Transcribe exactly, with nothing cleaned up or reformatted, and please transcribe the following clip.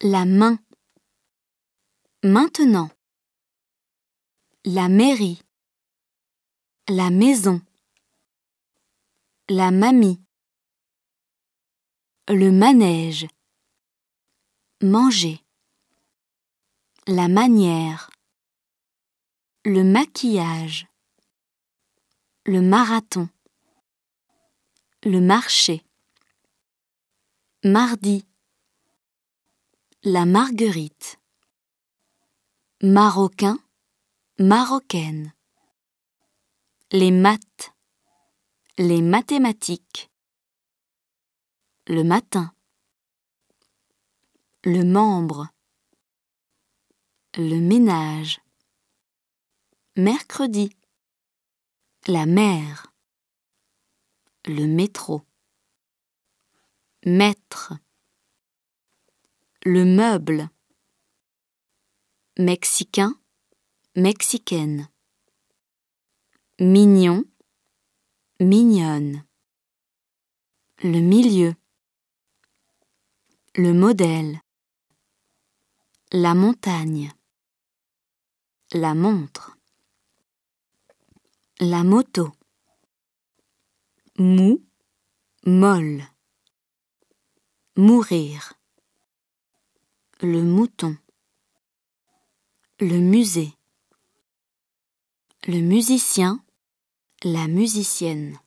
La main. Maintenant. La mairie. La maison. La mamie. Le manège. Manger. La manière. Le maquillage. Le marathon. Le marché. Mardi. La marguerite. Marocain, marocaine. Les maths. Les mathématiques. Le matin. Le membre. Le ménage. Mercredi. La mer. Le métro. Maître. Le meuble. Mexicain, mexicaine. Mignon, mignonne. Le milieu. Le modèle. La montagne. La montre. La moto. Mou, molle. Mourir. Le mouton. Le musée. Le musicien, la musicienne.